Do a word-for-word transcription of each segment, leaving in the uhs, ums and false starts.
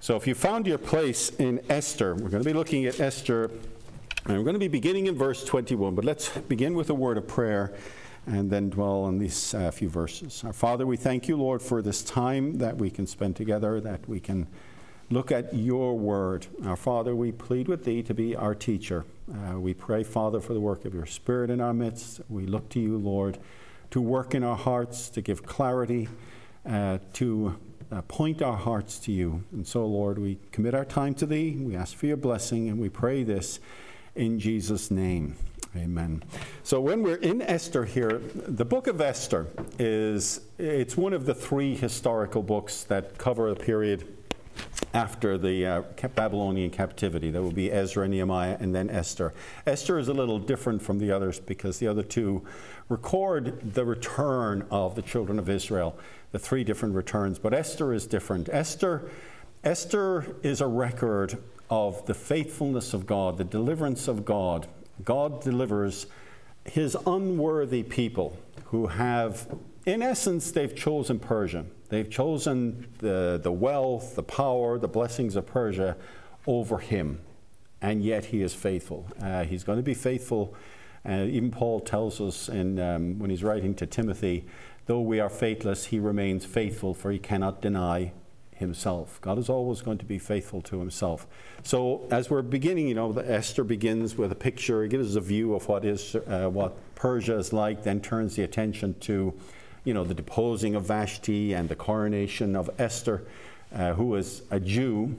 So if you found your place in Esther, we're going to be looking at Esther, and we're going to be beginning in verse twenty-one. But let's begin with a word of prayer and then dwell on these uh, few verses. Our Father, we thank you, Lord, for this time that we can spend together, that we can look at your word. Our Father, we plead with thee to be our teacher. Uh, we pray, Father, for the work of your Spirit in our midst. We look to you, Lord, to work in our hearts, to give clarity, uh, to uh, point our hearts to you. And so, Lord, we commit our time to thee. We ask for your blessing, and we pray this in Jesus' name. Amen. So when we're in Esther here, the book of Esther is, it's one of the three historical books that cover a period after the uh, Babylonian captivity. There will be Ezra, Nehemiah, and then Esther. Esther is a little different from the others because the other two record the return of the children of Israel, the three different returns. But Esther is different. Esther, Esther is a record of the faithfulness of God, the deliverance of God. God delivers his unworthy people who have, in essence, they've chosen Persia. They've chosen the, the wealth, the power, the blessings of Persia over him. And yet he is faithful. Uh, he's going to be faithful. Uh, even Paul tells us in, um, when he's writing to Timothy, though we are faithless, he remains faithful, for he cannot deny himself. God is always going to be faithful to himself. So as we're beginning, you know, the Esther begins with a picture. It gives us a view of what is uh, what Persia is like, then turns the attention to, you know, the deposing of Vashti and the coronation of Esther, uh, who is a Jew.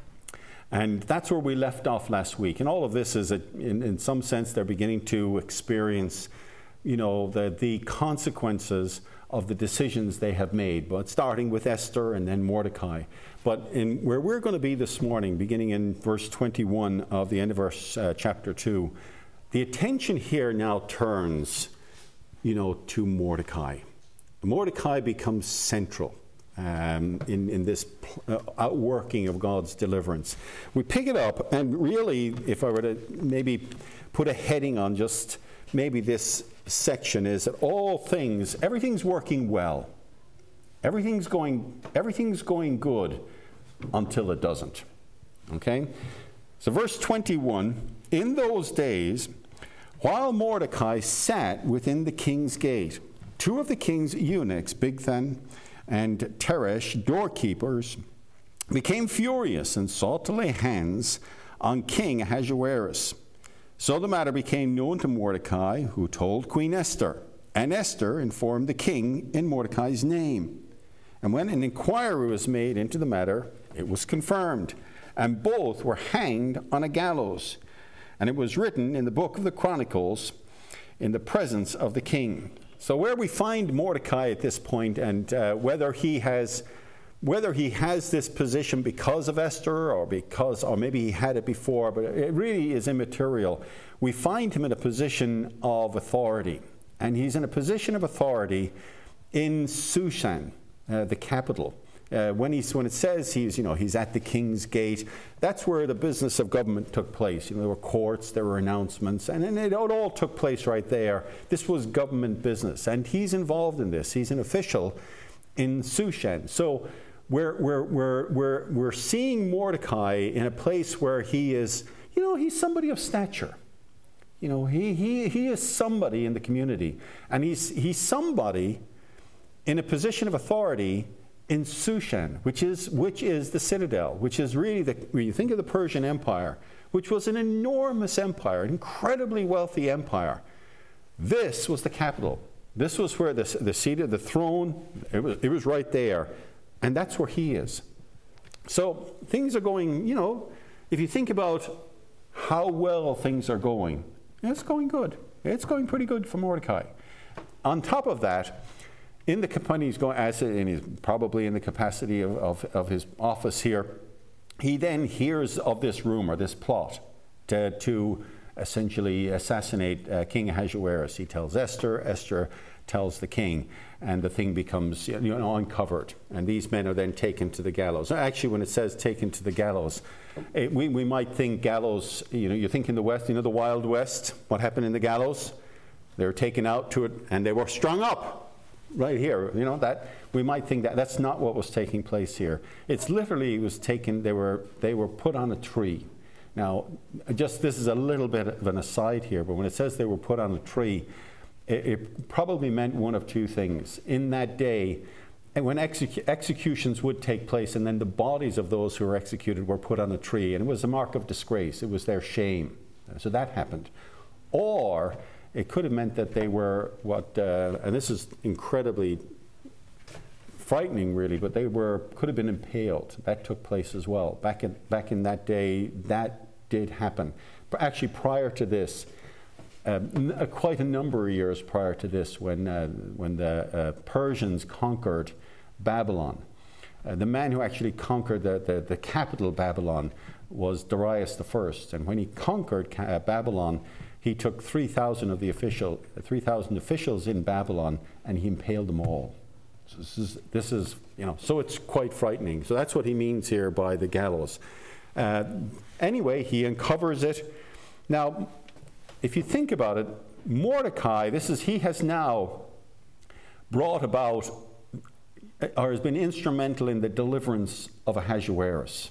And that's where we left off last week. And all of this is, a, in, in some sense, they're beginning to experience, you know, the, the consequences of the decisions they have made, but starting with Esther and then Mordecai. But in where we're going to be this morning, beginning in verse twenty-one of the end of verse uh, chapter two, the attention here now turns, you know, to Mordecai. Mordecai becomes central um, in, in this uh, outworking of God's deliverance. We pick it up, and really, if I were to maybe put a heading on just maybe this section, is that all things, everything's working well. Everything's going, everything's going good until it doesn't. Okay? So verse twenty-one, in those days, while Mordecai sat within the king's gate, two of the king's eunuchs, Bigthan and Teresh, doorkeepers, became furious and sought to lay hands on King Ahasuerus. So the matter became known to Mordecai, who told Queen Esther, and Esther informed the king in Mordecai's name. And when an inquiry was made into the matter, it was confirmed, and both were hanged on a gallows. And it was written in the book of the Chronicles in the presence of the king. So where we find Mordecai at this point, and uh, whether he has whether he has this position because of Esther or because, or maybe he had it before, but it really is immaterial. We find him in a position of authority, and he's in a position of authority in Shushan, uh, the capital. Uh, when he's when it says he's you know he's at the king's gate, that's where the business of government took place. You know, there were courts, there were announcements, and, and it all took place right there. This was government business, and he's involved in this. He's an official in Shushan. So we're we're we're we're we're seeing Mordecai in a place where he is, you know, he's somebody of stature. You know, he he he is somebody in the community, and he's he's somebody in a position of authority in Shushan, which is which is the citadel, which is really the, when you think of the Persian Empire, which was an enormous empire, an incredibly wealthy empire. This was the capital. This was where the the seat of the throne. It was it was right there, and that's where he is. So things are going. You know, if you think about how well things are going, it's going good. It's going pretty good for Mordecai. On top of that, in the company he's going, as and he's probably in the capacity of, of, of his office here, he then hears of this rumor, this plot to, to essentially assassinate uh, King Ahasuerus. He tells Esther, Esther tells the king, and the thing becomes you know, uncovered. And these men are then taken to the gallows. Actually, when it says taken to the gallows, it, we, we might think gallows, you know, you think in the West, you know, the Wild West, what happened in the gallows? They were taken out to it, and they were strung up. Right here, you know, that we might think that that's not what was taking place here. It's literally, it was taken, they were, they were put on a tree. Now, just this is a little bit of an aside here, but when it says they were put on a tree, it, it probably meant one of two things. In that day, and when execu- executions would take place, and then the bodies of those who were executed were put on a tree, and it was a mark of disgrace. It was their shame. So that happened. Or it could have meant that they were what, uh, and this is incredibly frightening, really, but they were could have been impaled. That took place as well. Back in back in that day, that did happen. But actually, prior to this, um, n- quite a number of years prior to this, when uh, when the uh, Persians conquered Babylon, uh, the man who actually conquered the, the the capital Babylon was Darius the First, and when he conquered uh, Babylon, he took three thousand of the official three thousand officials in Babylon, and he impaled them all. So this is, this is, you know, so it's quite frightening. So that's what he means here by the gallows. Uh, anyway, he uncovers it. Now, if you think about it, Mordecai, this is, he has now brought about, or has been instrumental in the deliverance of Ahasuerus.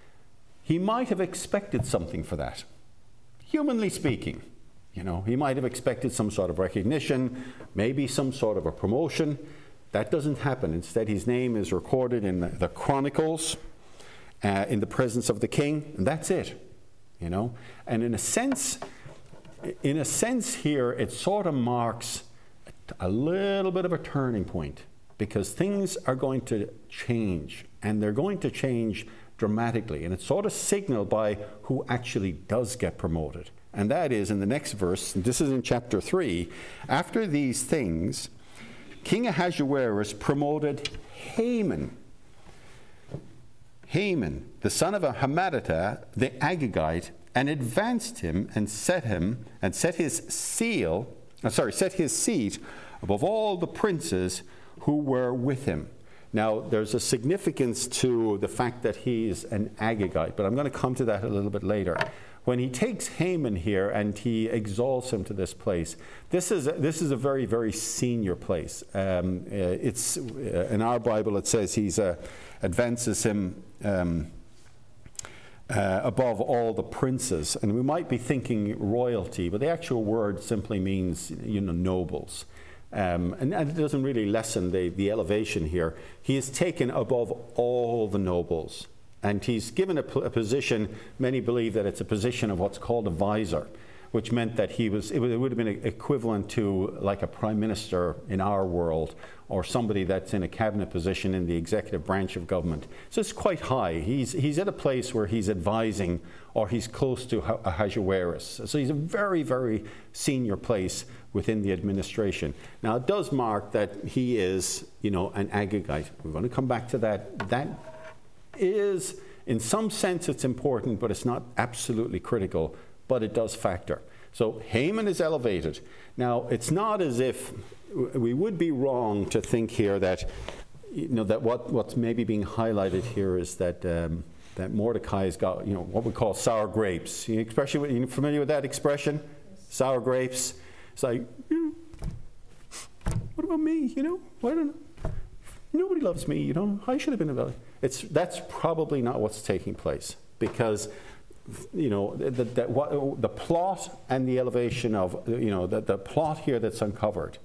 He might have expected something for that, humanly speaking. You know, he might have expected some sort of recognition, maybe some sort of a promotion. That doesn't happen. Instead, his name is recorded in the, the Chronicles, uh, in the presence of the king, and that's it. You know, and in a sense, in a sense here, it sort of marks a little bit of a turning point, because things are going to change, and they're going to change dramatically, and it's sort of signaled by who actually does get promoted. And that is in the next verse, and this is in chapter three. After these things, King Ahasuerus promoted Haman, Haman, the son of Hammedatha, the Agagite, and advanced him and set him and set his seal, uh, sorry, set his seat above all the princes who were with him. Now, there's a significance to the fact that he's an Agagite, but I'm going to come to that a little bit later. When he takes Haman here and he exalts him to this place, this is a, this is a very, very senior place. Um, uh, it's uh, in our Bible it says he's uh, advances him um, uh, above all the princes, and we might be thinking royalty, but the actual word simply means, you know, nobles. Um, and, and it doesn't really lessen the, the elevation here. He is taken above all the nobles. And he's given a, a position, many believe that it's a position of what's called a vizier, which meant that he was, it would, it would have been equivalent to like a prime minister in our world, or somebody that's in a cabinet position in the executive branch of government. So it's quite high. He's, he's at a place where he's advising, or he's close to Ahasuerus. So he's a very, very senior place within the administration. Now, it does mark that he is, you know, an Agagite. We're going to come back to that. That is, in some sense, it's important, but it's not absolutely critical, but it does factor. So Haman is elevated. Now, it's not as if we would be wrong to think here that, you know, that what, what's maybe being highlighted here is that um, that Mordecai has got, you know, what we call sour grapes. You expression, are you familiar with that expression? Sour grapes. It's like, you know, what about me? You know, I don't know. Nobody loves me. You know, I should have been evaluated. It's that's probably not what's taking place, because, you know, the, the, what, the plot and the elevation of, you know, the, the plot here that's uncovered,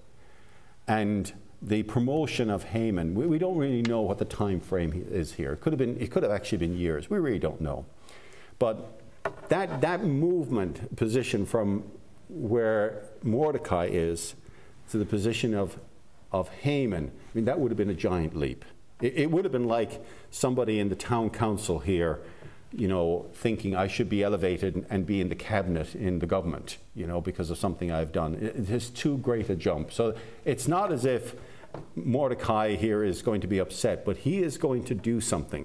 and the promotion of Haman, we, we don't really know what the time frame is here. It could have been, it could have actually been years. We really don't know. But that that movement position from where Mordecai is to the position of of Haman, I mean, that would have been a giant leap. It, it would have been like somebody in the town council here, you know, thinking I should be elevated and, and be in the cabinet in the government, you know, because of something I've done. It, it is too great a jump. So it's not as if Mordecai here is going to be upset, but he is going to do something.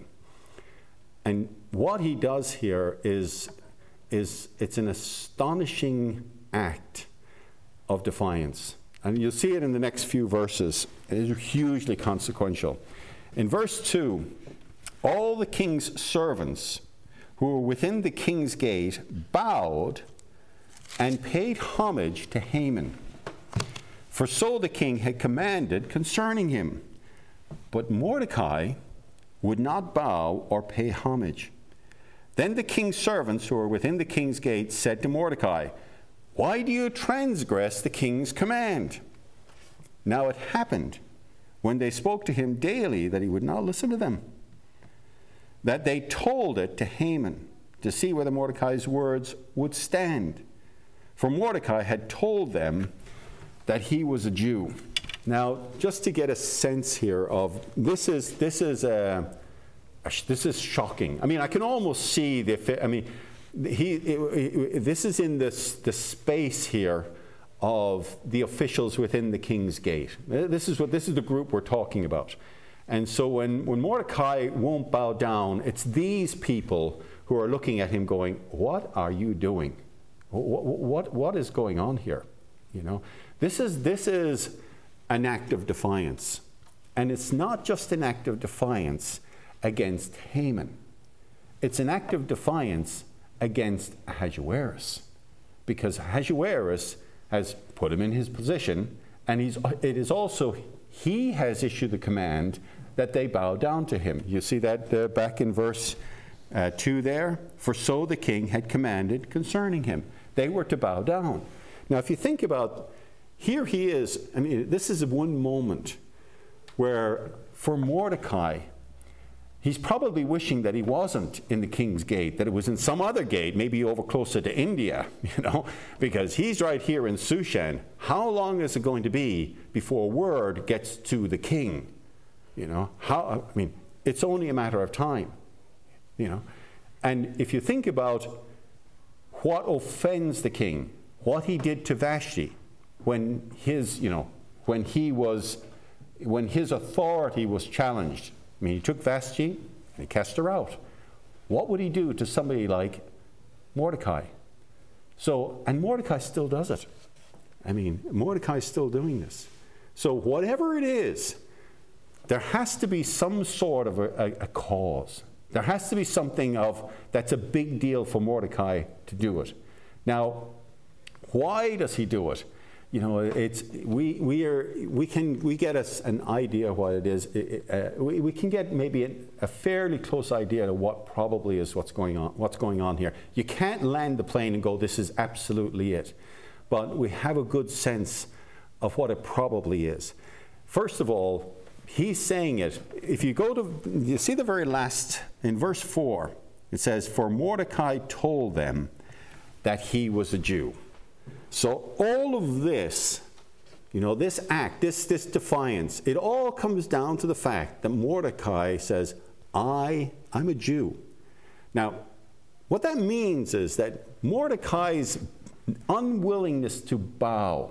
And what he does here is, is it's an astonishing act of defiance. And you'll see it in the next few verses. It is hugely consequential. In verse two, all the king's servants who were within the king's gate bowed and paid homage to Haman. For so the king had commanded concerning him. But Mordecai would not bow or pay homage. Then the king's servants who were within the king's gate said to Mordecai, "Why do you transgress the king's command?" Now it happened, when they spoke to him daily, that he would not listen to them, that they told it to Haman, to see whether Mordecai's words would stand. For Mordecai had told them that he was a Jew. Now, just to get a sense here of this is this is a, a this is shocking. I mean, I can almost see the. I mean, he. It, it, this is in this the space here of the officials within the king's gate. This is what this is the group we're talking about. And so when when Mordecai won't bow down, it's these people who are looking at him, going, "What are you doing? What what what is going on here?" You know, this is this is. an act of defiance. And it's not just an act of defiance against Haman. It's an act of defiance against Ahasuerus. Because Ahasuerus has put him in his position, and he's, it is also, he has issued the command that they bow down to him. You see that uh, back in verse uh, two there? For so the king had commanded concerning him. They were to bow down. Now, if you think about here he is, I mean, this is one moment where for Mordecai, he's probably wishing that he wasn't in the king's gate, that it was in some other gate, maybe over closer to India, you know, because he's right here in Shushan. How long is it going to be before word gets to the king? You know, how, I mean, it's only a matter of time, you know. And if you think about what offends the king, what he did to Vashti, when his, you know, when he was, when his authority was challenged. I mean, he took Vashti and he cast her out. What would he do to somebody like Mordecai? So, and Mordecai still does it. I mean, Mordecai is still doing this. So whatever it is, there has to be some sort of a, a, a cause. There has to be something of that's a big deal for Mordecai to do it. Now, why does he do it? You know, it's we we are we can we get us an idea of what it is. It, uh, we, we can get maybe a, a fairly close idea of what probably is what's going on. What's going on here? You can't land the plane and go, "This is absolutely it," but we have a good sense of what it probably is. First of all, he's saying it. If you go to, you see the very last in verse four, it says, "For Mordecai told them that he was a Jew." So all of this, you know, this act, this, this defiance, it all comes down to the fact that Mordecai says, I, I'm a Jew. Now, what that means is that Mordecai's unwillingness to bow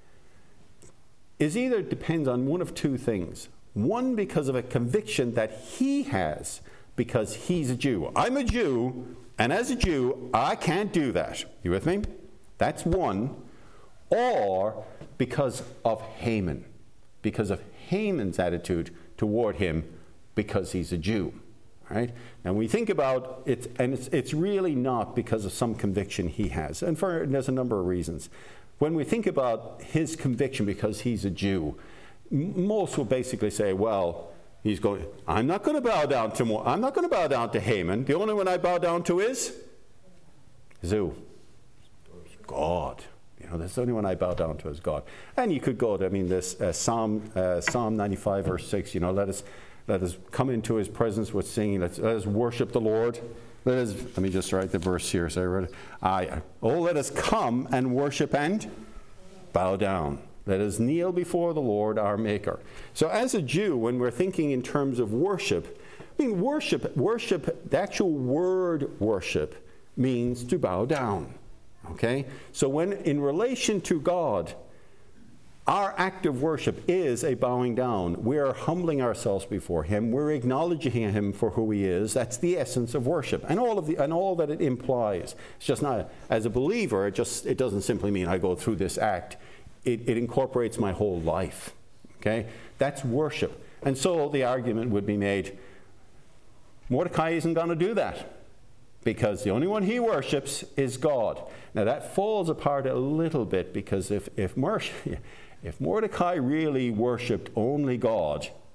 is either depends on one of two things. One, because of a conviction that he has because he's a Jew. I'm a Jew, and as a Jew, I can't do that. You with me? That's one. Or because of Haman, because of Haman's attitude toward him because he's a Jew. Right? And we think about it, and it's, it's really not because of some conviction he has. And, for, and there's a number of reasons. When we think about his conviction because he's a Jew, m- most will basically say, well, he's going, I'm not going to bow down to more, I'm not going to bow down to Haman. The only one I bow down to is Zu. God. You know, that's the only one I bow down to is God. And you could go to, I mean, this uh, Psalm uh, Psalm ninety-five, verse six, you know, let us let us come into his presence with singing. Let's, let us worship the Lord. Let us, let me just write the verse here. So I read it. I, oh, let us come and worship and bow down. Let us kneel before the Lord our Maker. So as a Jew, when we're thinking in terms of worship, I mean, worship, worship, the actual word worship means to bow down. Okay? So when in relation to God, our act of worship is a bowing down. We are humbling ourselves before him. We're acknowledging him for who he is. That's the essence of worship, and all of the and all that it implies. It's just not, as a believer, it just it doesn't simply mean I go through this act. It, it incorporates my whole life. Okay? That's worship. And so the argument would be made, Mordecai isn't going to do that, because the only one he worships is God. Now that falls apart a little bit, because if if, Mer- if Mordecai really worshipped only God,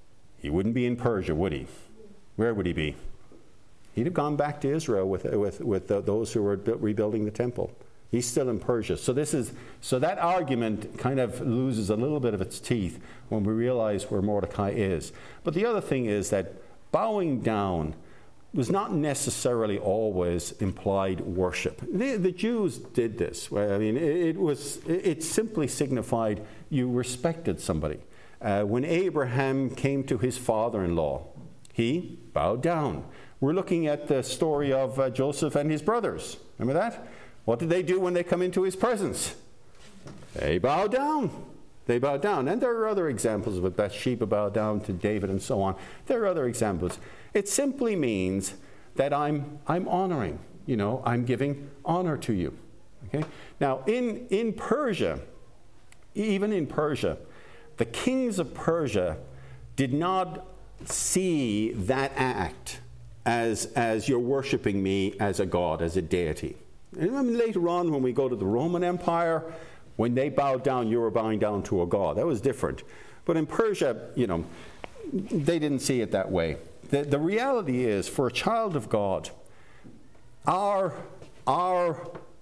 he wouldn't be in Persia, would he? Where would he be? He'd have gone back to Israel with, with, with the, those who were rebuilding the temple. He's still in Persia. So this is so that argument kind of loses a little bit of its teeth when we realize where Mordecai is. But the other thing is that bowing down was not necessarily always implied worship. The, the Jews did this. I mean, it, it was it simply signified you respected somebody. Uh, when Abraham came to his father-in-law, he bowed down. We're looking at the story of uh, Joseph and his brothers. Remember that? What did they do when they come into his presence? They bow down. They bow down. And there are other examples of it. Bathsheba bowed down to David and so on. There are other examples. It simply means that I'm I'm honoring. You know, I'm giving honor to you. Okay? Now, in, in Persia, even in Persia, the kings of Persia did not see that act as, as you're worshiping me as a god, as a deity. And I mean, later on, when we go to the Roman Empire, when they bowed down, you were bowing down to a god. That was different. But in Persia, you know, they didn't see it that way. The, the reality is, for a child of God, our, our,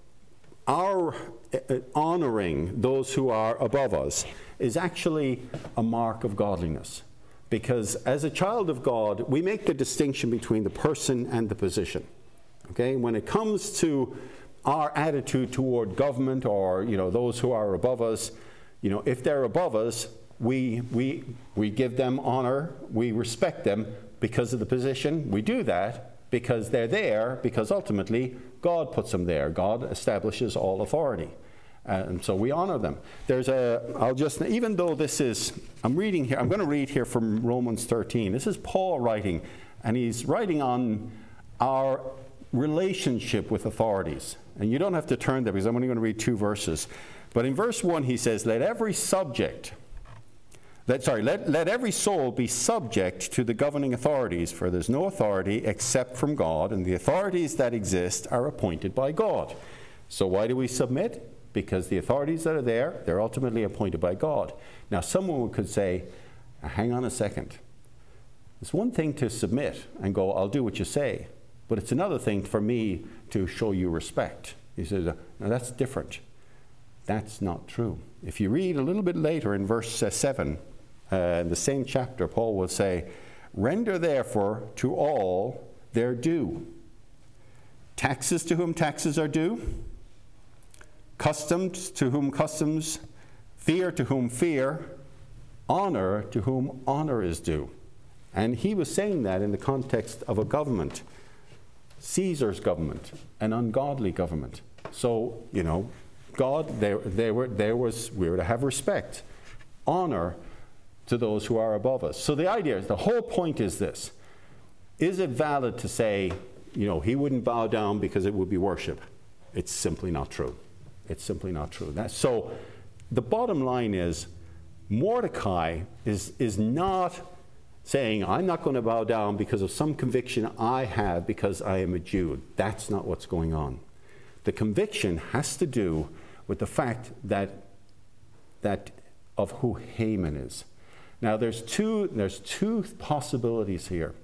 our uh, honoring those who are above us is actually a mark of godliness. Because as a child of God, we make the distinction between the person and the position. Okay? When it comes to our attitude toward government or, you know, those who are above us, you know, if they're above us, we we we give them honor, we respect them because of the position. We do that because they're there, because ultimately God puts them there. God establishes all authority. And so we honor them. There's a, I'll just, even though this is, I'm reading here, I'm going to read here from Romans thirteen. This is Paul writing, and he's writing on our relationship with authorities. And you don't have to turn there because I'm only going to read two verses. But in verse one he says, let every subject, let, sorry, let, let every soul be subject to the governing authorities, for there's no authority except from God, and the authorities that exist are appointed by God. So why do we submit? Because the authorities that are there, they're ultimately appointed by God. Now someone could say, hang on a second. It's one thing to submit and go, I'll do what you say. But it's another thing for me to show you respect. He says, now that's different. That's not true. If you read a little bit later in verse uh, seven, uh, in the same chapter, Paul will say, render therefore to all their due. Taxes to whom taxes are due, customs to whom customs, fear to whom fear, honor to whom honor is due. And he was saying that in the context of a government. Caesar's government, an ungodly government. So, you know, God, there, there, were, there was, we were to have respect, honor to those who are above us. So the idea is, the whole point is this. Is it valid to say, you know, he wouldn't bow down because it would be worship? It's simply not true. It's simply not true. That, so the bottom line is, Mordecai is, is not saying, I'm not going to bow down because of some conviction I have because I am a Jew. That's not what's going on. The conviction has to do with the fact that, that of who Haman is. Now, there's two, there's two possibilities here.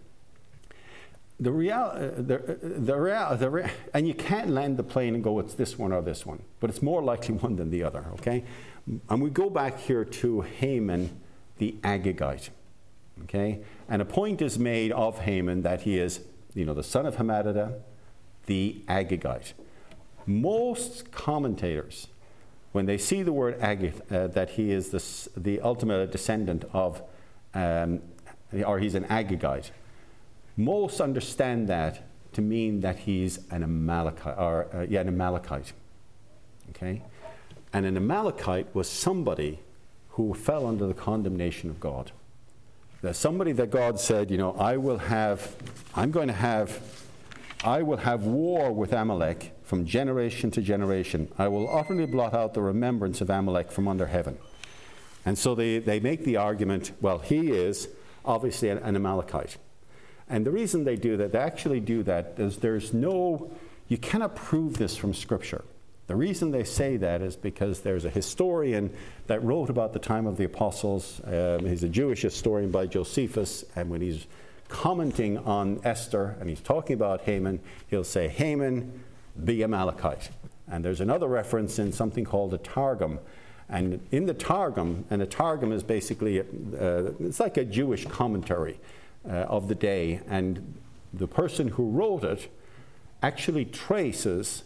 The real, uh, the, the real, the re- and you can't land the plane and go, it's this one or this one, but it's more likely one than the other, okay? And we go back here to Haman the Agagite. Okay, and a point is made of Haman that he is, you know, the son of Hammedatha, the Agagite. Most commentators, when they see the word Agag, uh, that he is the, the ultimate descendant of, um, or he's an Agagite, most understand that to mean that he's an Amalekite, or uh, yeah, an Amalekite. Okay, and an Amalekite was somebody who fell under the condemnation of God. There's somebody that God said, you know, I will have, I'm going to have, I will have war with Amalek from generation to generation. I will utterly blot out the remembrance of Amalek from under heaven. And so they, they make the argument, well, he is obviously an, an Amalekite. And the reason they do that, they actually do that, is there's no, you cannot prove this from Scripture. The reason they say that is because there's a historian that wrote about the time of the apostles. Um, he's a Jewish historian by Josephus, and when he's commenting on Esther and he's talking about Haman, he'll say, Haman the Amalekite. And there's another reference in something called a Targum. And in the Targum, and a Targum is basically, uh, it's like a Jewish commentary uh, of the day, and the person who wrote it actually traces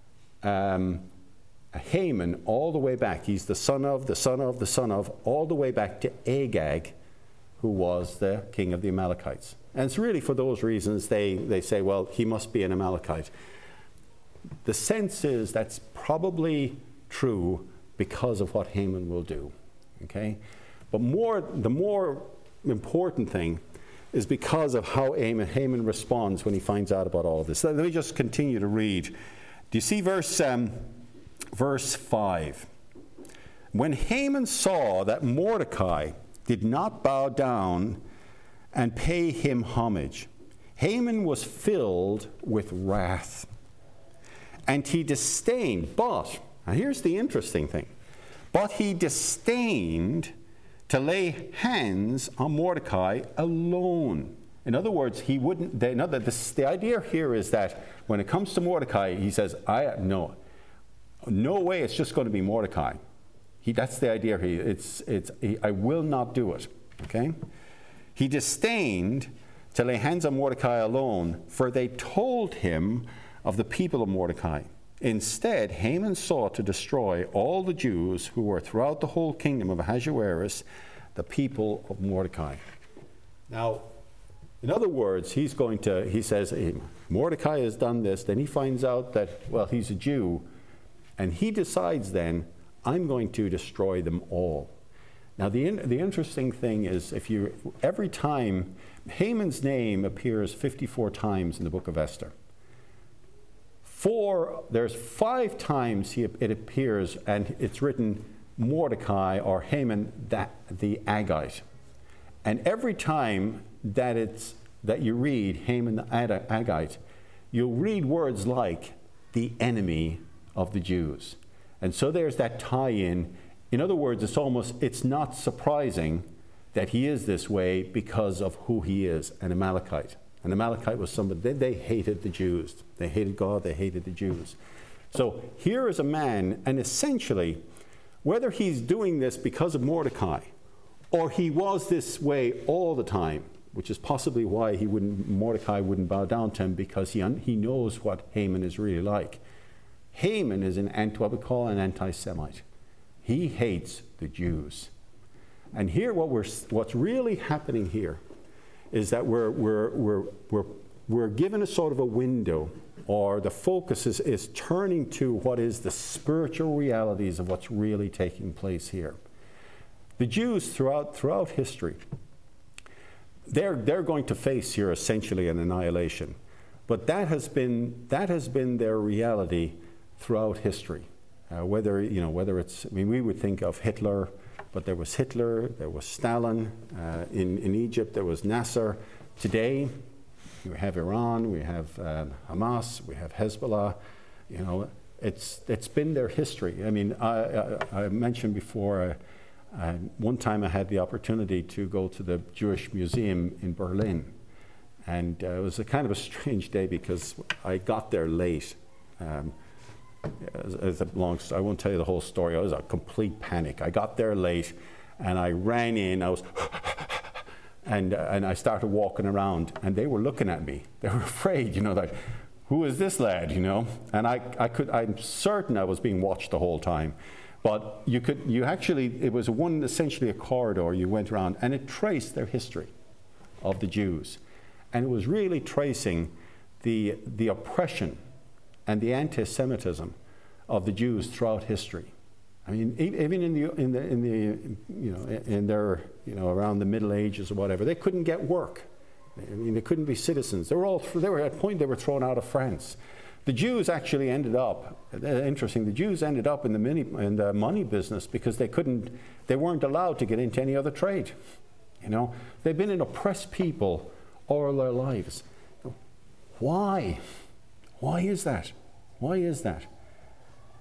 um, Haman all the way back. He's the son of, the son of, the son of, all the way back to Agag, who was the king of the Amalekites. And it's really for those reasons they, they say, well, he must be an Amalekite. The sense is that's probably true because of what Haman will do. Okay? But more, the more important thing is because of how Haman, Haman responds when he finds out about all of this. Let me just continue to read. Do you see verse, um, verse five? When Haman saw that Mordecai did not bow down and pay him homage, Haman was filled with wrath, and he disdained, but, now here's the interesting thing, but he disdained to lay hands on Mordecai alone. In other words, he wouldn't, they, no, the, the idea here is that when it comes to Mordecai, he says, I no, no way it's just going to be Mordecai. He, that's the idea here. It's, it's, he, I will not do it. Okay? He disdained to lay hands on Mordecai alone, for they told him of the people of Mordecai. Instead, Haman sought to destroy all the Jews who were throughout the whole kingdom of Ahasuerus, the people of Mordecai. Now, in other words, he's going to, he says, hey, Mordecai has done this. Then he finds out that, well, he's a Jew. And he decides then, I'm going to destroy them all. Now, the, in, the interesting thing is, if you, every time, Haman's name appears fifty-four times in the book of Esther. Four, there's five times he, it appears, and it's written Mordecai or Haman, that, the Agite. And every time that it's that you read Haman the Agite, you'll read words like the enemy of the Jews. And so there's that tie-in. In other words, it's almost, it's not surprising that he is this way because of who he is, an Amalekite. An Amalekite was somebody, they, they hated the Jews. They hated God, they hated the Jews. So here is a man, and essentially, whether he's doing this because of Mordecai, or he was this way all the time, which is possibly why he wouldn't, Mordecai wouldn't bow down to him, because he, he knows what Haman is really like. Haman is an, what we call an anti-Semite. He hates the Jews. And here, what we're, what's really happening here is that we're, we're, we're, we're, we're given a sort of a window, or the focus is, is turning to what is the spiritual realities of what's really taking place here. The Jews throughout, throughout history, they're, they're going to face here essentially an annihilation. But that has been, that has been their reality throughout history. Uh, whether, you know, whether it's, I mean, we would think of Hitler, but there was Hitler, there was Stalin. Uh, in, in Egypt, there was Nasser. Today, we have Iran, we have uh, Hamas, we have Hezbollah. You know, it's, it's been their history. I mean, I, I, I mentioned before, uh, uh, one time I had the opportunity to go to the Jewish Museum in Berlin. And uh, it was a kind of a strange day because I got there late. Um, As, as a long, I won't tell you the whole story. It was a complete panic. I got there late, and I ran in. I was, and uh, and I started walking around, and they were looking at me. They were afraid, you know, that who is this lad, you know? And I, I could, I'm certain I was being watched the whole time. But you could, you actually, it was one essentially a corridor. You went around, and it traced their history of the Jews, and it was really tracing the the oppression and the anti-Semitism of the Jews throughout history. I mean, even in the in the in the you know in their you know around the Middle Ages or whatever, they couldn't get work. I mean, they couldn't be citizens. They were all they were at a point they were thrown out of France. The Jews actually ended up interesting. The Jews ended up in the mini, in the money business because they couldn't they weren't allowed to get into any other trade. You know, they've been an oppressed people all their lives. Why? Why is that? Why is that?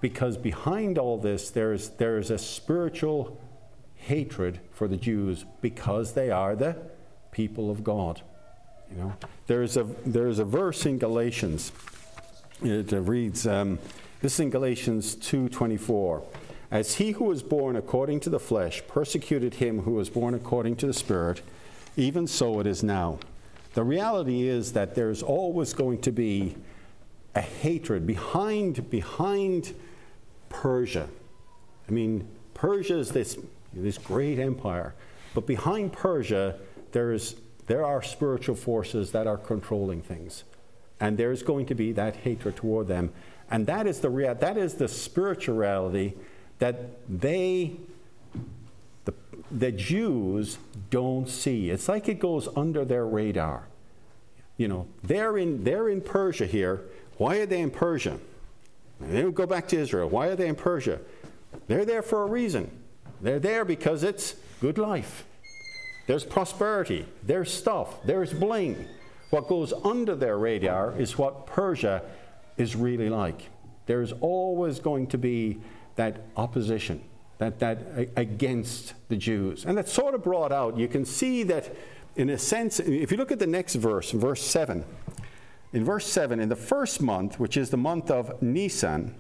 because behind all this, there's, there's a spiritual hatred for the Jews because they are the people of God. You know, there's a, there's a verse in Galatians. It reads, um, this is in Galatians two twenty-four. As he who was born according to the flesh persecuted him who was born according to the Spirit, even so it is now. The reality is that there's always going to be a hatred behind, behind Persia. I mean, Persia is this, this great empire, but behind Persia, there's, there are spiritual forces that are controlling things. And there's going to be that hatred toward them. And that is the rea- that is the spirituality that they, the, the Jews, don't see. It's like it goes under their radar. You know, they're in, they're in Persia here. Why are they in Persia? They don't go back to Israel. Why are they in Persia? They're there for a reason. They're there because it's good life. There's prosperity. There's stuff. There's bling. What goes under their radar is what Persia is really like. There's always going to be that opposition, that, that against the Jews. And that's sort of brought out. You can see that in a sense, if you look at the next verse, verse seven, in verse seven, in the first month, which is the month of Nisan,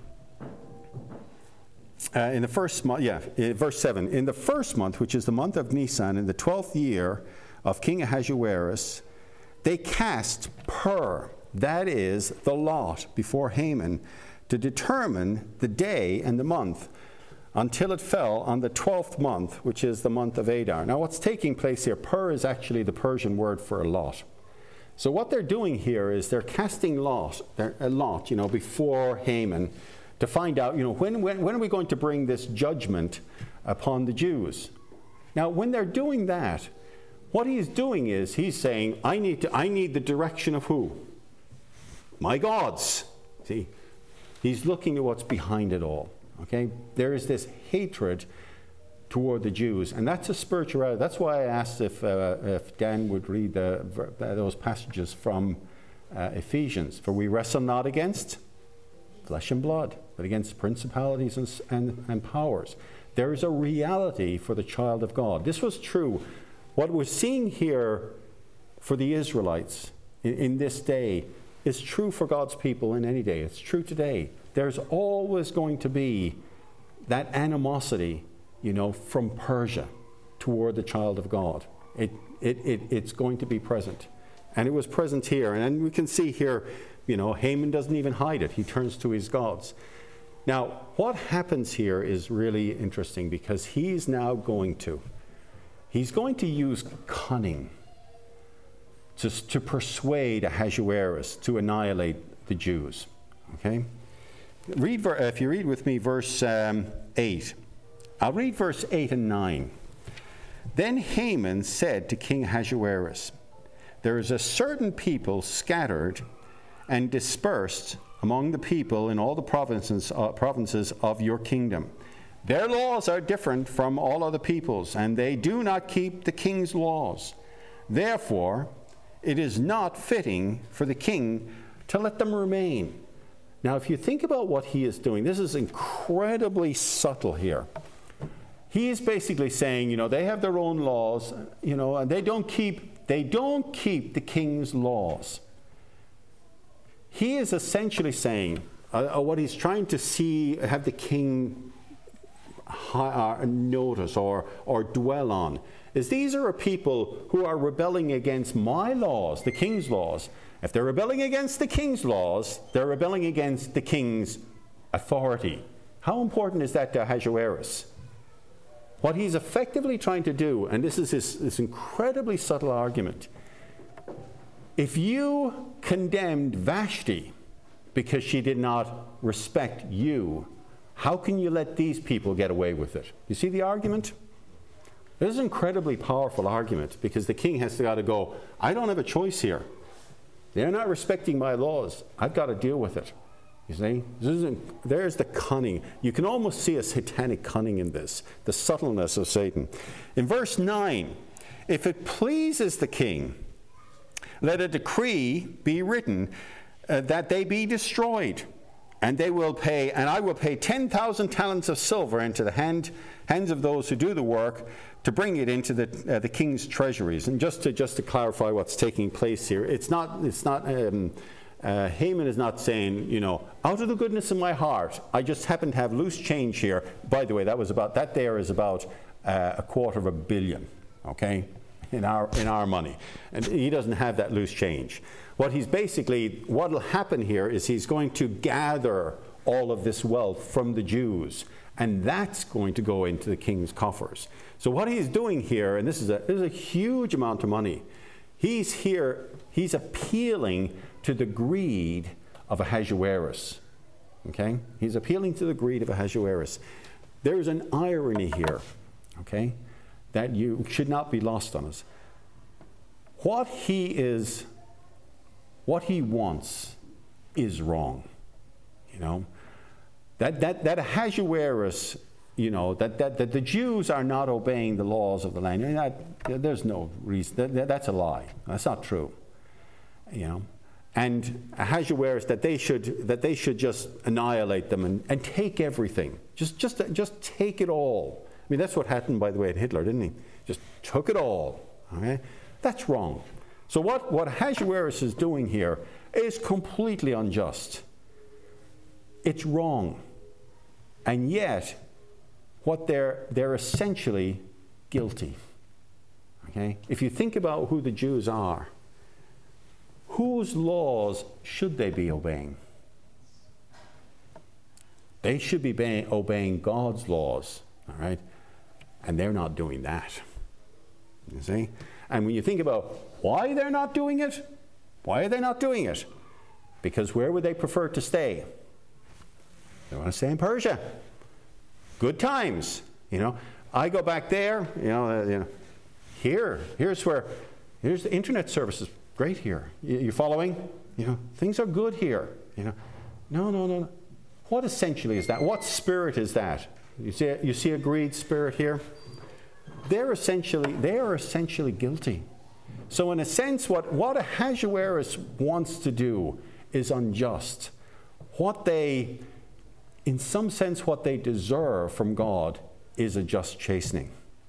uh, in the first month, yeah, in verse seven, in the first month, which is the month of Nisan, in the twelfth year of King Ahasuerus, they cast Pur, that is the lot, before Haman, to determine the day and the month, until it fell on the twelfth month, which is the month of Adar. Now what's taking place here, Pur is actually the Persian word for a lot. So what they're doing here is they're casting lot, a lot, you know, before Haman to find out, you know, when, when, when are we going to bring this judgment upon the Jews? Now when they're doing that, what he's doing is he's saying, I need to, I need the direction of who? My gods. See? He's looking at what's behind it all. Okay? There is this hatred toward the Jews, and that's a spirituality. That's why I asked if, uh, if Dan would read the, those passages from uh, Ephesians. For we wrestle not against flesh and blood, but against principalities and, and, and powers. There is a reality for the child of God. This was true. What we're seeing here for the Israelites in, in this day is true for God's people in any day. It's true today. There's always going to be that animosity, you know, from Persia toward the child of God. It, it, it, it's going to be present. And it was present here. And we can see here, you know, Haman doesn't even hide it. He turns to his gods. Now, what happens here is really interesting because he's now going to, he's going to use cunning to, to persuade Ahasuerus to annihilate the Jews. Okay? Read, if you read with me verse um, eight. I'll read verse eight and nine. Then Haman said to King Ahasuerus, there is a certain people scattered and dispersed among the people in all the provinces, uh, provinces of your kingdom. Their laws are different from all other peoples, and they do not keep the king's laws. Therefore, it is not fitting for the king to let them remain. Now, if you think about what he is doing, this is incredibly subtle here. He is basically saying, you know, they have their own laws, you know, and they don't keep, they don't keep the king's laws. He is essentially saying, uh, what he's trying to see, have the king uh, notice or, or dwell on, is these are a people who are rebelling against my laws, the king's laws. If they're rebelling against the king's laws, they're rebelling against the king's authority. How important is that to Ahasuerus? What he's effectively trying to do, and this is this, this incredibly subtle argument, if you condemned Vashti because she did not respect you, how can you let these people get away with it? You see the argument? This is an incredibly powerful argument because the king has got to go, I don't have a choice here. They're not respecting my laws. I've got to deal with it. You see? This isn't, there's the cunning. You can almost see a satanic cunning in this, the subtleness of Satan. In verse nine, if it pleases the king, let a decree be written uh, that they be destroyed. And they will pay, and I will pay ten thousand talents of silver into the hand, hands of those who do the work, to bring it into the uh, the king's treasuries. And just to just to clarify what's taking place here, it's not it's not um, uh, Haman is not saying, you know, out of the goodness of my heart, I just happen to have loose change here. By the way, that was about that there is about uh, a quarter of a billion, okay, in our in our money, and he doesn't have that loose change. What he's basically, what will happen here is he's going to gather all of this wealth from the Jews, and that's going to go into the king's coffers. So what he's doing here, and this is a, this is a huge amount of money, he's here, he's appealing to the greed of Ahasuerus. Okay? He's appealing to the greed of Ahasuerus. There's an irony here, okay, that you should not be lost on us. What he is What he wants is wrong, you know. That that that Ahasuerus, you know, that, that that the Jews are not obeying the laws of the land. I mean, that, there's no reason. That, that, that's a lie. That's not true, you know. And Ahasuerus, that they should that they should just annihilate them and, and take everything. Just just just take it all. I mean, that's what happened, by the way, at Hitler, didn't he? Just took it all. Okay, that's wrong. So what, what Ahasuerus is doing here is completely unjust. It's wrong. And yet, what they're, they're essentially guilty. Okay? If you think about who the Jews are, whose laws should they be obeying? They should be be- obeying God's laws, all right? And they're not doing that. You see? And when you think about why they're not doing it, why are they not doing it? Because where would they prefer to stay? They want to stay in Persia. Good times, you know. I go back there, you know, uh, you know. Here, here's where, here's the internet services. Great here. You, you following? You know, things are good here. You know, no, no, no, no. What essentially is that? What spirit is that? You see, you see a greed spirit here. They're essentially, they are essentially guilty. So in a sense, what, what Ahasuerus wants to do is unjust. What they, in some sense, what they deserve from God is a just chastening.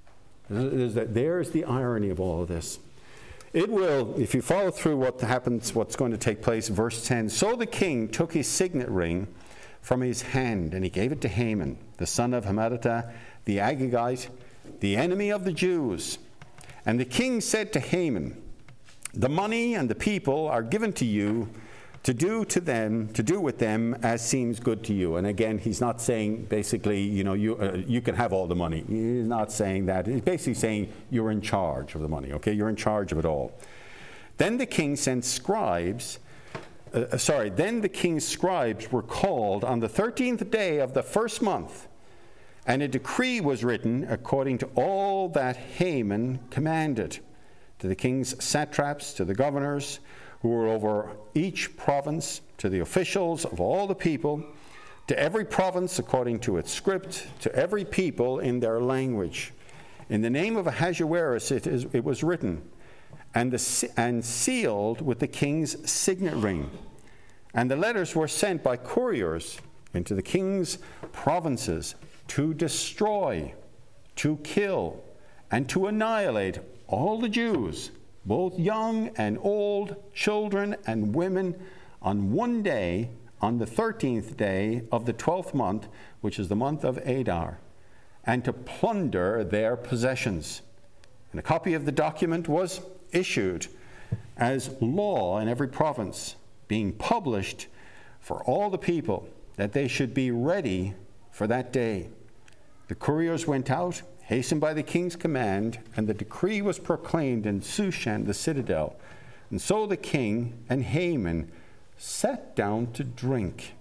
There's the irony of all of this. It will, if you follow through what happens, what's going to take place, verse ten, so the king took his signet ring from his hand, and he gave it to Haman, the son of Hammedatha, the Agagite, the enemy of the Jews. And the king said to Haman, the money and the people are given to you to do to them, to do with them as seems good to you. And again, he's not saying basically, you know, you uh, you can have all the money. He's not saying that. He's basically saying you're in charge of the money, okay? You're in charge of it all. Then the king sent scribes, uh, sorry, then the king's scribes were called on the thirteenth day of the first month, and a decree was written according to all that Haman commanded, to the king's satraps, to the governors who were over each province, to the officials of all the people, to every province according to its script, to every people in their language. In the name of Ahasuerus it, is, it was written, and, the, and sealed with the king's signet ring. And the letters were sent by couriers into the king's provinces to destroy, to kill, and to annihilate all the Jews, both young and old, children and women, on one day, on the thirteenth day of the twelfth month, which is the month of Adar, and to plunder their possessions. And a copy of the document was issued as law in every province, being published for all the people, that they should be ready for that day. The couriers went out, hastened by the king's command, and the decree was proclaimed in Shushan, the citadel. And so the king and Haman sat down to drink.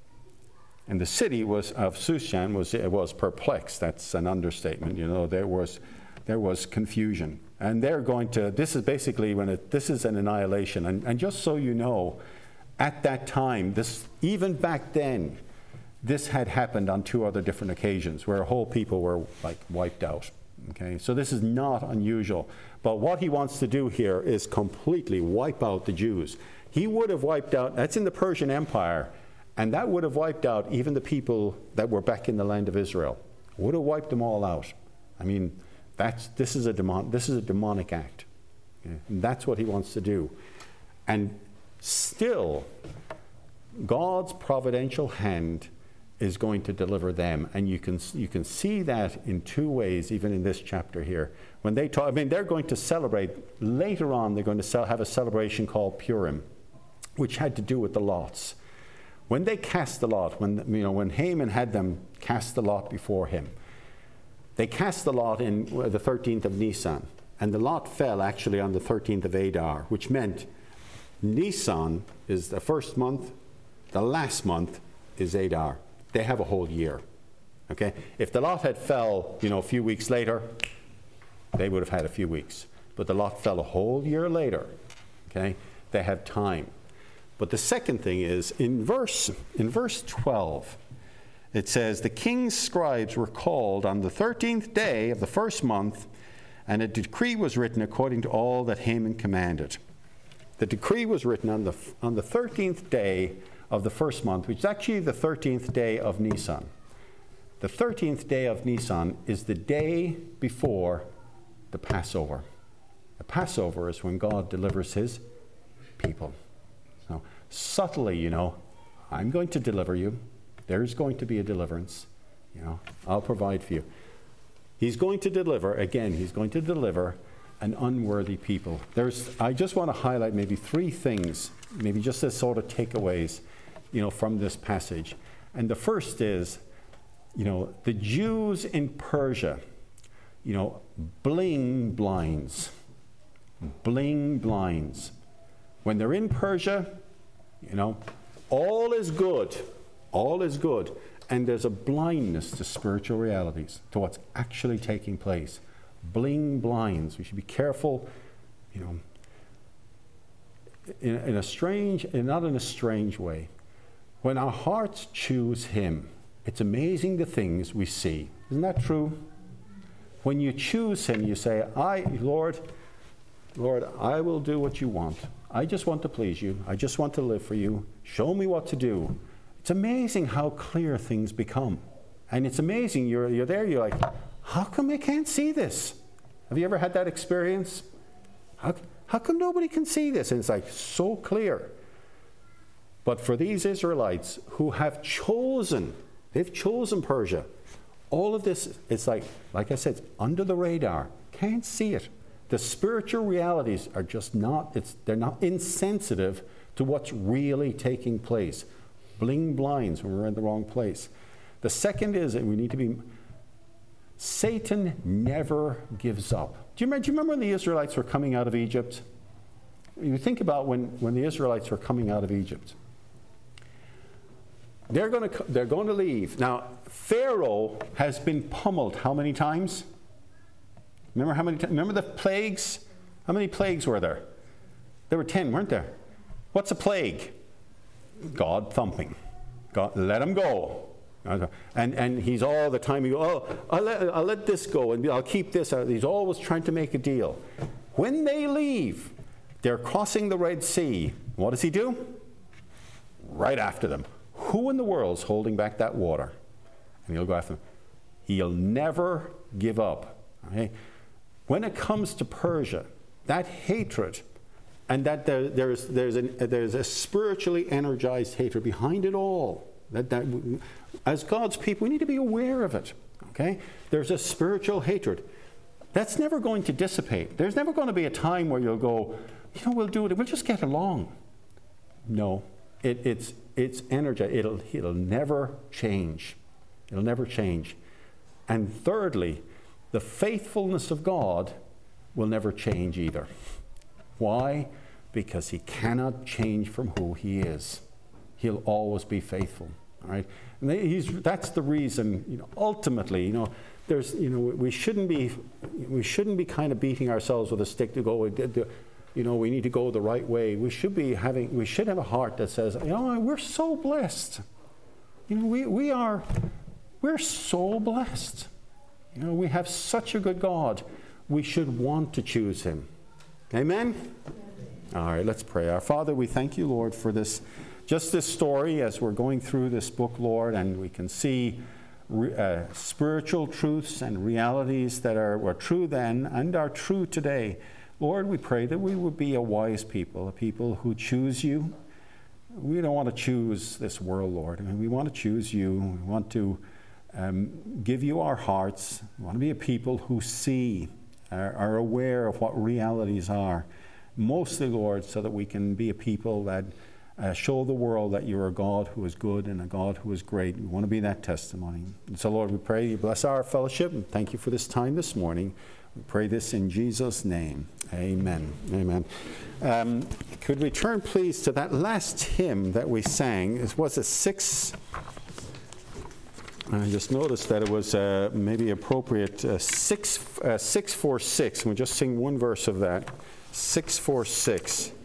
And the city was of Shushan was was perplexed. That's an understatement. You know, there was there was confusion, and they're going to. This is basically when it, this is an annihilation. And, and just so you know, at that time, this even back then, this had happened on two other different occasions where whole people were like wiped out. Okay, so this is not unusual. But what he wants to do here is completely wipe out the Jews. He would have wiped out. That's in the Persian Empire. And that would have wiped out even the people that were back in the land of Israel. Would have wiped them all out. I mean, that's this is a demon, this is a demonic act. Okay? And that's what he wants to do. And still, God's providential hand is going to deliver them. And you can you can see that in two ways, even in this chapter here. When they talk, I mean, they're going to celebrate, later on, they're going to sell, have a celebration called Purim, which had to do with the lots. When they cast the lot, when you know, when Haman had them cast the lot before him, they cast the lot in the thirteenth of Nisan, and the lot fell actually on the thirteenth of Adar, which meant Nisan is the first month, the last month is Adar. They have a whole year. Okay? If the lot had fell, you know, a few weeks later, they would have had a few weeks. But the lot fell a whole year later. Okay? They have time. But the second thing is, in verse in verse twelve, it says, the king's scribes were called on the thirteenth day of the first month, and a decree was written according to all that Haman commanded. The decree was written on the on the thirteenth day of the first month, which is actually the thirteenth day of Nisan. The thirteenth day of Nisan is the day before the Passover. The Passover is when God delivers his people. So subtly, you know, I'm going to deliver you. There's going to be a deliverance. You know, I'll provide for you. He's going to deliver, again, he's going to deliver an unworthy people. There's, I just want to highlight maybe three things, maybe just as sort of takeaways, you know, from this passage. And the first is, you know, the Jews in Persia, you know, bling blinds. Bling blinds. When they're in Persia, you know, all is good. All is good. And there's a blindness to spiritual realities, to what's actually taking place. Bling blinds. We should be careful, you know, in, in a strange, and not in a strange way. When our hearts choose him, it's amazing the things we see. Isn't that true? When you choose him, you say, I, Lord, Lord, I will do what you want. I just want to please you. I just want to live for you. Show me what to do. It's amazing how clear things become. And it's amazing, you're, you're there, you're like, how come I can't see this? Have you ever had that experience? How, how come nobody can see this? And it's like so clear. But for these Israelites who have chosen, they've chosen Persia, all of this, it's like, like I said, it's under the radar. Can't see it. The spiritual realities are just not, it's, they're not insensitive to what's really taking place. Bling blinds when we're in the wrong place. The second is that we need to be, Satan never gives up. Do you remember, do you remember when the Israelites were coming out of Egypt? You think about when, when the Israelites were coming out of Egypt. They're going to, they're going to leave. Now, Pharaoh has been pummeled how many times? Remember how many? T- remember the plagues? How many plagues were there? There were ten, weren't there? What's a plague? God thumping. God, let him go. And and he's all the time, he go, oh, I'll let, I'll let this go, and I'll keep this. He's always trying to make a deal. When they leave, they're crossing the Red Sea. What does he do? Right after them. Who in the world's holding back that water? And he'll go after them. He'll never give up. Okay? When it comes to Persia, that hatred, and that there, there's, there's, an, there's a spiritually energized hatred behind it all. That, that, as God's people, we need to be aware of it. Okay? There's a spiritual hatred. That's never going to dissipate. There's never going to be a time where you'll go, you know, we'll do it. We'll just get along. No. It, it's, it's energy. It'll, it'll never change. It'll never change. And thirdly, the faithfulness of God will never change either. Why? Because he cannot change from who he is. He'll always be faithful. All right? And he's, that's the reason, you know, ultimately, you know, there's, you know, we shouldn't be, we shouldn't be kind of beating ourselves with a stick to go, you know, we need to go the right way. We should be having, we should have a heart that says, you know, we're so blessed. You know, we, we are, we're so blessed. You know, we have such a good God. We should want to choose him. Amen? All right, let's pray. Our Father, we thank you, Lord, for this just this story as we're going through this book, Lord, and we can see uh, spiritual truths and realities that are were true then and are true today. Lord, we pray that we would be a wise people, a people who choose you. We don't want to choose this world, Lord. I mean, we want to choose you. We want to um, give you our hearts. We want to be a people who see, are, are aware of what realities are. Mostly, Lord, so that we can be a people that uh, show the world that you're a God who is good and a God who is great. We want to be that testimony. And so, Lord, we pray you bless our fellowship, and thank you for this time this morning. We pray this in Jesus' name. Amen. Amen. Um, could we turn, please, to that last hymn that we sang? It was a six. I just noticed that it was uh, maybe appropriate. Uh, six, uh, six four six. And we just sing one verse of that. Six four six.